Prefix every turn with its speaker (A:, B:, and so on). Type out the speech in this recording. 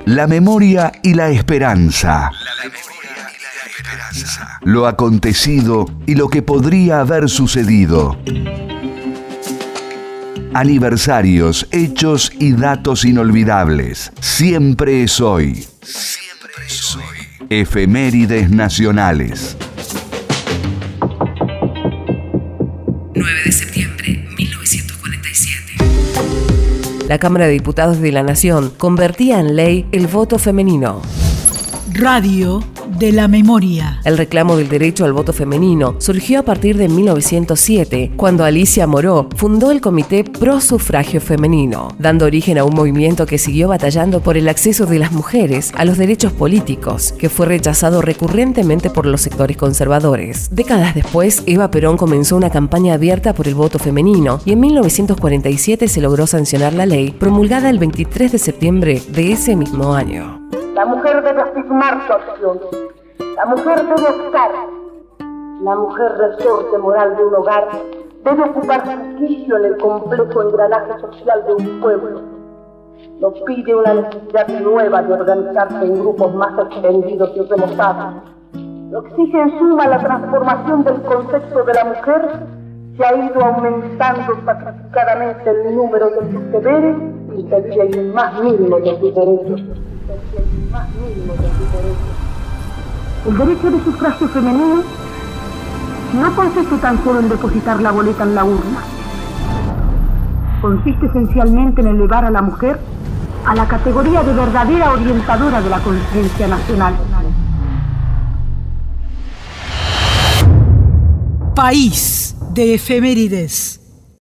A: La memoria y la esperanza. Lo acontecido y lo que podría haber sucedido. Aniversarios, hechos y datos inolvidables. Siempre es hoy. Siempre es hoy. Efemérides nacionales.
B: 9 de septiembre, 1947.
C: La Cámara de Diputados de la Nación convertía en ley el voto femenino.
D: Radio de la memoria.
C: El reclamo del derecho al voto femenino surgió a partir de 1907, cuando Alicia Moró fundó el Comité Pro Sufragio Femenino, dando origen a un movimiento que siguió batallando por el acceso de las mujeres a los derechos políticos, que fue rechazado recurrentemente por los sectores conservadores. Décadas después, Eva Perón comenzó una campaña abierta por el voto femenino y en 1947 se logró sancionar la ley, promulgada el 23 de septiembre de ese mismo año.
E: La mujer debe afirmar su acción. La mujer debe optar. La mujer resorte moral de un hogar debe ocupar su sitio en el complejo engranaje social de un pueblo. Nos pide una necesidad nueva de organizarse en grupos más extendidos y remotados. Lo exige en suma la transformación del concepto de la mujer, que ha ido aumentando pacificadamente el número de sus deberes y el más mínimo de sus derechos. El derecho de sufragio femenino no consiste tan solo en depositar la boleta en la urna. Consiste esencialmente en elevar a la mujer a la categoría de verdadera orientadora de la conciencia nacional.
D: País de efemérides.